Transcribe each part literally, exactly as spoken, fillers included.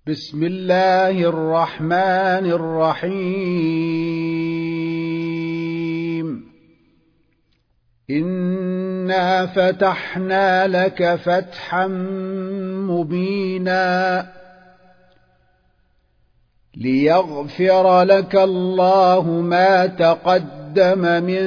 بسم الله الرحمن الرحيم إنا فتحنا لك فتحا مبينا ليغفر لك الله ما تقدم من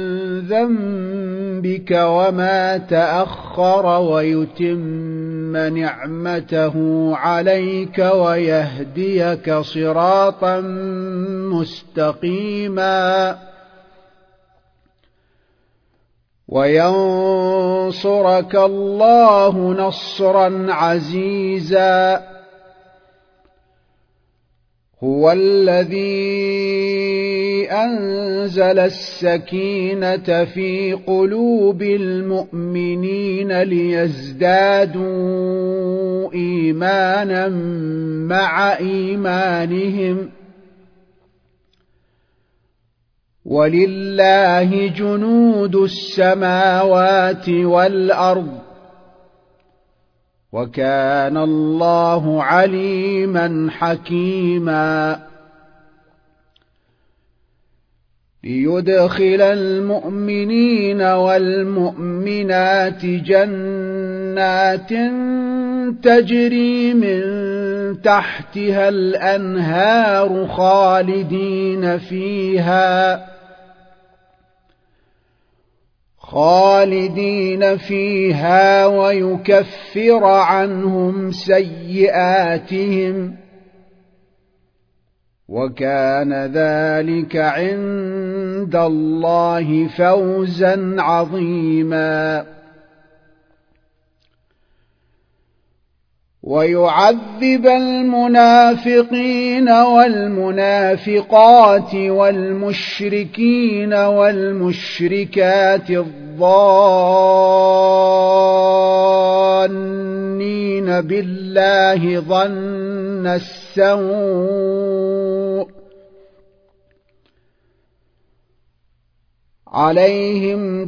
ذنبك وما تأخر ويتم نعمته عليك ويهديك صراطا مستقيما وينصرك الله نصرا عزيزا هو الذي أنزل السكينة في قلوب المؤمنين ليزدادوا إيمانا مع إيمانهم ولله جنود السماوات والأرض وكان الله عليما حكيما ليدخل المؤمنين والمؤمنات جنات تجري من تحتها الأنهار خالدين فيها خالدين فيها ويكفر عنهم سيئاتهم وكان ذلك عند الله فوزا عظيما ويعذب المنافقين والمنافقات والمشركين والمشركات الظانين بالله ظن السوء عليهم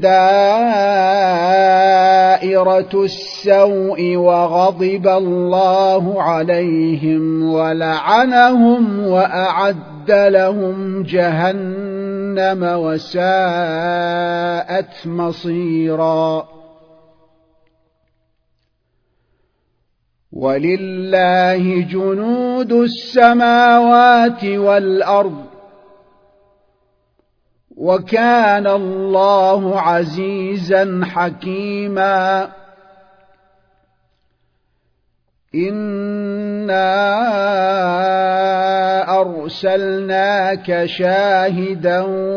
دائرة السوء وغضب الله عليهم ولعنهم وأعد لهم جهنم وساءت مصيرا ولله جنود السماوات والأرض وكان الله عزيزا حكيما إنا أرسلناك شاهدا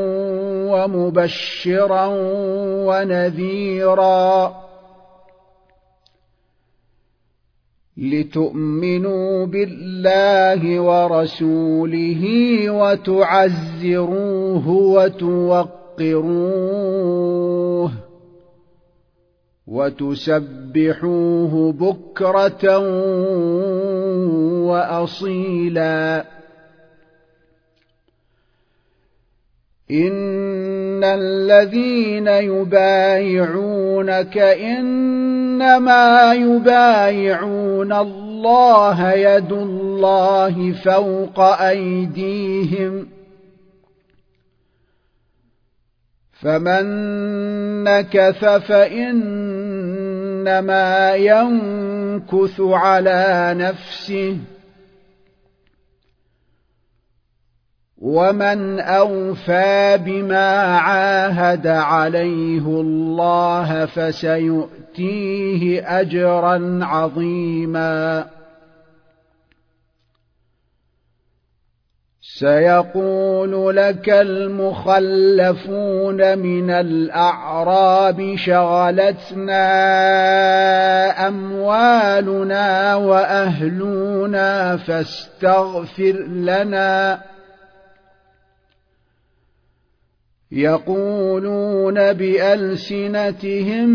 ومبشرا ونذيرا لتؤمنوا بالله ورسوله وتعزروه وتوقروه وتسبحوه بكرة وأصيلا إن الذين يبايعونك إنما يبايعون الله يد الله فوق أيديهم فمن نكث فإنما ينكث على نفسه ومن أوفى بما عاهد عليه الله فسيؤتيه أجرا عظيما سيقول لك المخلفون من الأعراب شغلتنا أموالنا وأهلنا فاستغفر لنا يقولون بألسنتهم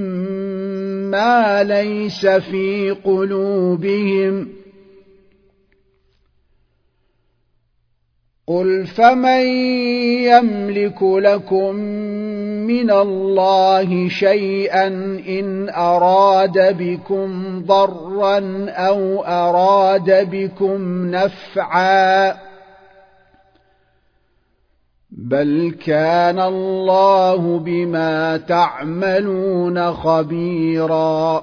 ما ليس في قلوبهم قل فمن يملك لكم من الله شيئا إن أراد بكم ضرا أو أراد بكم نفعا بل كان الله بما تعملون خبيرا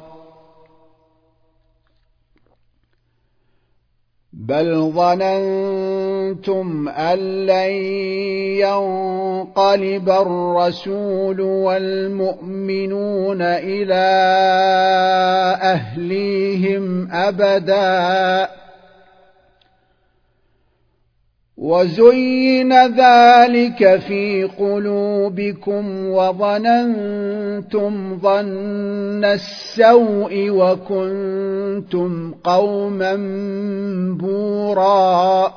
بل ظننتم أن لن ينقلب الرسول والمؤمنون إلى أهليهم أبدا وزين ذلك في قلوبكم وظننتم ظن السوء وكنتم قوما بورا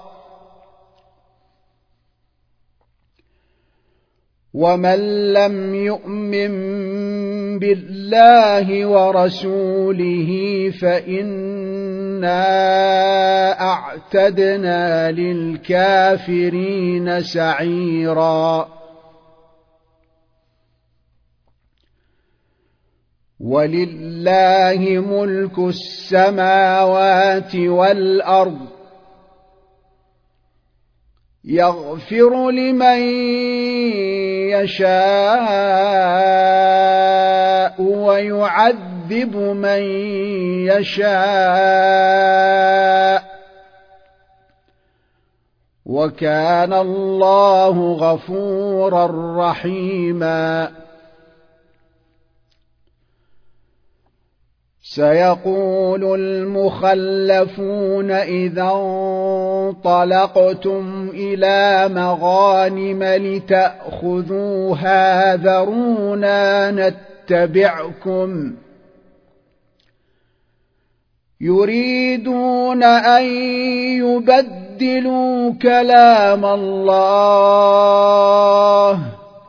ومن لم يؤمن بالله ورسوله فإنا أعتدنا للكافرين سعيرا ولله ملك السماوات والأرض يغفر لمن يشاء ويعذب من يشاء وكان الله غفورا رحيما سيقول المخلفون إذا انطلقتم إلى مغانم لتأخذوها ذرونا نتبعكم يريدون أن يبدلوا كلام الله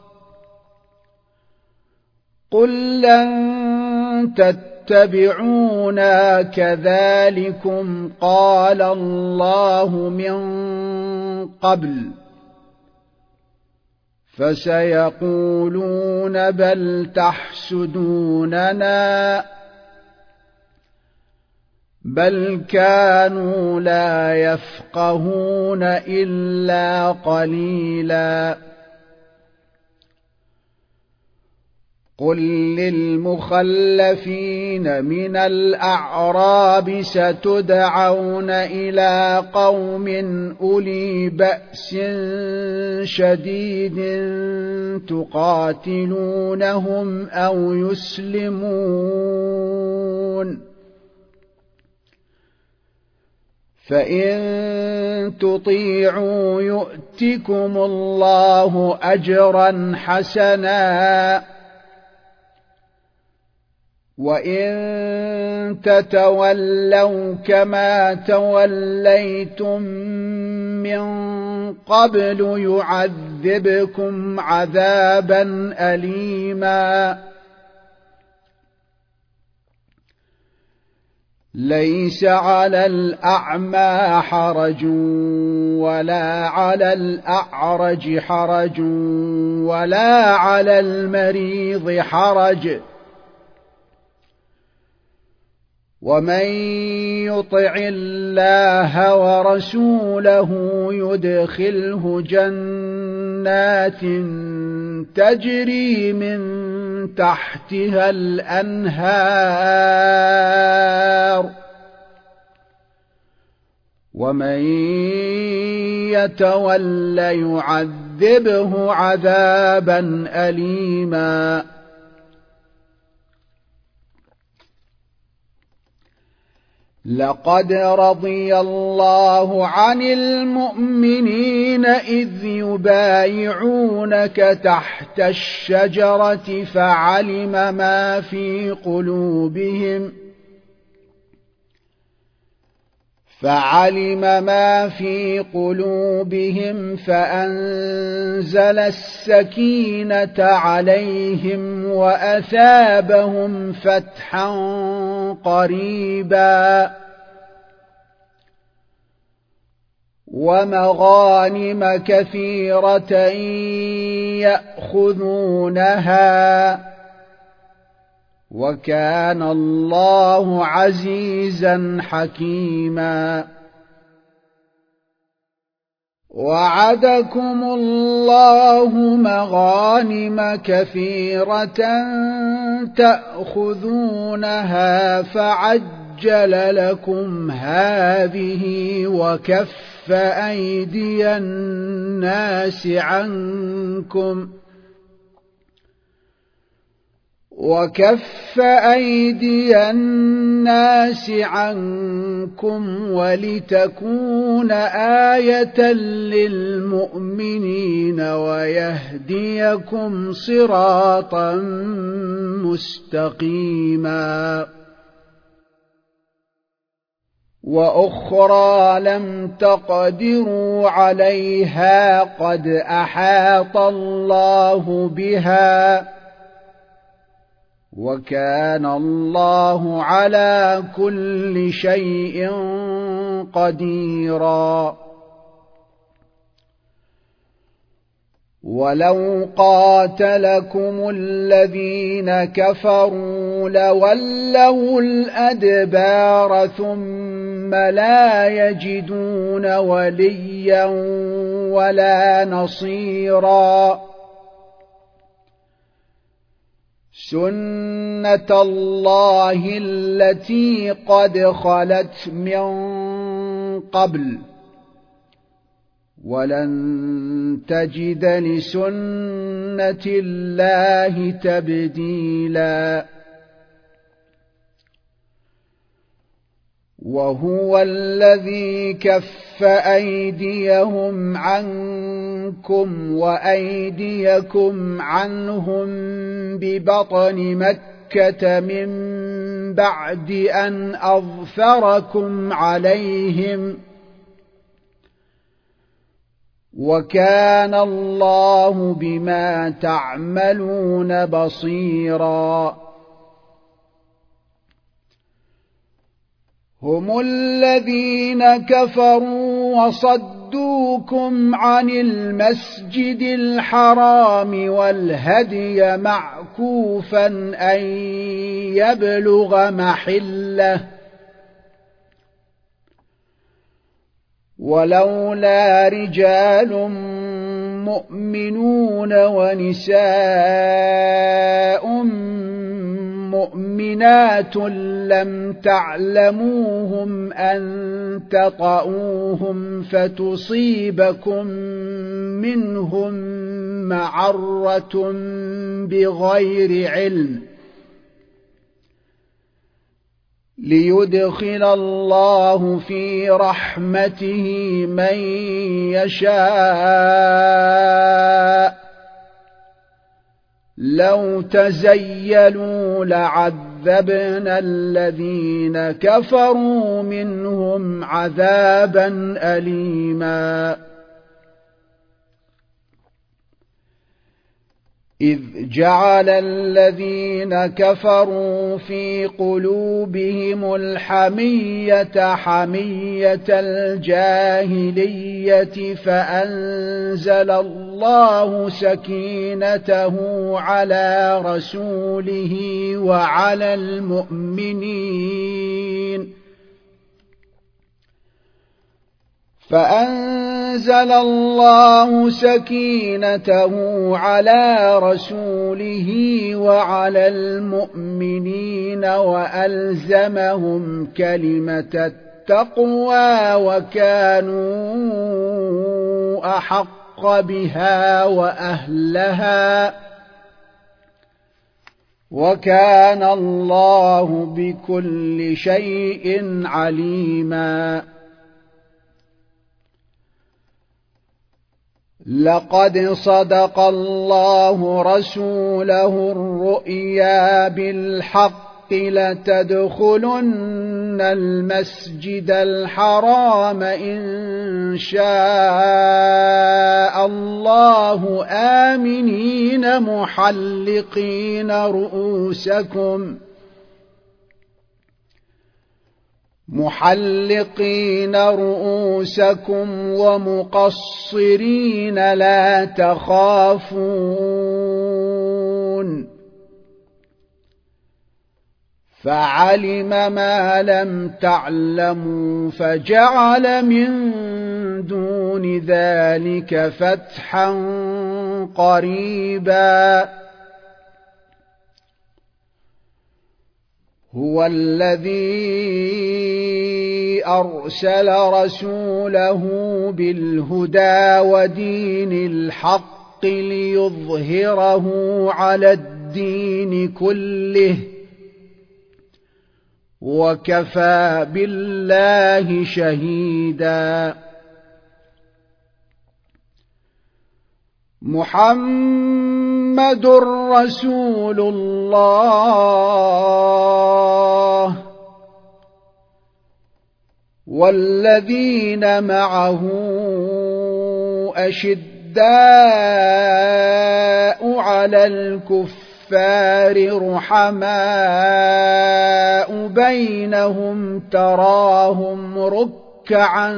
قل لن تتبعوا تتبعونا كذلكم قال الله من قبل فسيقولون بل تحسدوننا بل كانوا لا يفقهون إلا قليلا قل للمخلفين من الأعراب ستدعون إلى قوم أولي بأس شديد تقاتلونهم أو يسلمون فإن تطيعوا يؤتكم الله أجرا حسنا وإن تتولوا كما توليتم من قبل يعذبكم عذابا أليما ليس على الأعمى حرج ولا على الأعرج حرج ولا على المريض حرج ومن يطع الله ورسوله يدخله جنات تجري من تحتها الأنهار ومن يتول يعذبه عذابا أليما لقد رضي الله عن المؤمنين إذ يبايعونك تحت الشجرة فعلم ما في قلوبهم فعلم ما في قلوبهم فأنزل السكينة عليهم وأثابهم فتحا قريبا ومغانم كثيرة يأخذونها وكان الله عزيزا حكيما وعدكم الله مغانم كثيرة تأخذونها فعجل لكم هذه وكف أيدي الناس عنكم وكف أيدي الناس عنكم ولتكون آية للمؤمنين ويهديكم صراطا مستقيما وأخرى لم تقدروا عليها قد أحاط الله بها وكان الله على كل شيء قديرا ولو قاتلكم الذين كفروا لولوا الأدبار ثم لا يجدون وليا ولا نصيرا سنة الله التي قد خلت من قبل ولن تجد لسنة الله تبديلا وهو الذي كف أيديهم عنكم وأيديكم عنهم ببطن مكة من بعد أن أظفركم عليهم وكان الله بما تعملون بصيرا هم الذين كفروا وصدوكم عن المسجد الحرام والهدي معكوفا أن يبلغ محله ولولا رجال مؤمنون ونساء مؤمنات لم تعلموهم أن تطؤوهم فتصيبكم منهم معرة بغير علم ليدخل الله في رحمته من يشاء لو تزيلوا لعذبنا الذين كفروا منهم عذابا أليما إذ جعل الذين كفروا في قلوبهم الحمية حمية الجاهلية فأنزل الله سكينته على رسوله وعلى المؤمنين فأنزل الله سكينته على رسوله وعلى المؤمنين وألزمهم كلمة التقوى وكانوا أحق بها وأهلها وكان الله بكل شيء عليما لقد صدق الله رسوله الرؤيا بالحق لتدخلن المسجد الحرام إن شاء الله آمنين محلقين رؤوسكم محلقين رؤوسكم ومقصرين لا تخافون فعلم ما لم تعلموا فجعل من دون ذلك فتحا قريبا هو الذي أرسل رسوله بالهدى ودين الحق ليظهره على الدين كله وكفى بالله شهيدا محمد رسول الله والذين معه أشداء على الكفار رحماء بينهم تراهم ركعا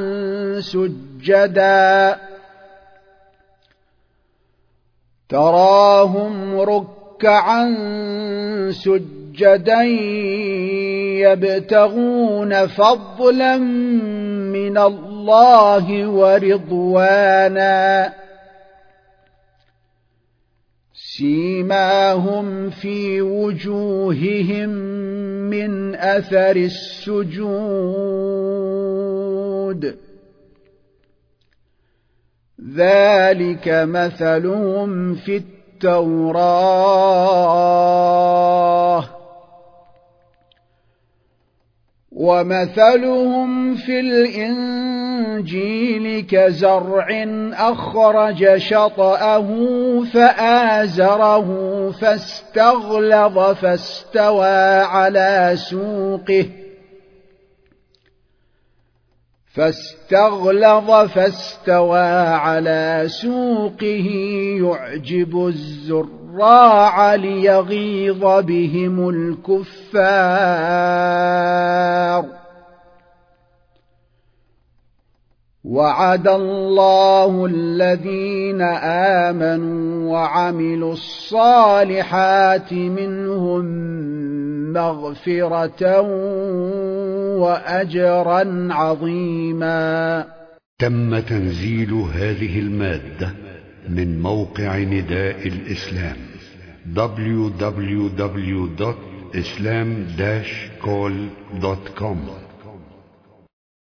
سجدا تراهم ركعا سجدا يبتغون فضلا من الله ورضوانا سيماهم في وجوههم من أثر السجود ذلك مثلهم في التوراة ومثلهم في الإنجيل كزرع أخرج شطأه فآزره فاستغلظ فاستوى على سوقه فاستغلظ فاستوى على سوقه يعجب الزراع ليغيظ بهم الكفار وعد الله الذين آمنوا وعملوا الصالحات منهم مغفرة وأجرا عظيما. تم تنزيل هذه المادة من موقع نداء الإسلام دبليو دبليو دبليو دوت إسلام داش كول دوت كوم.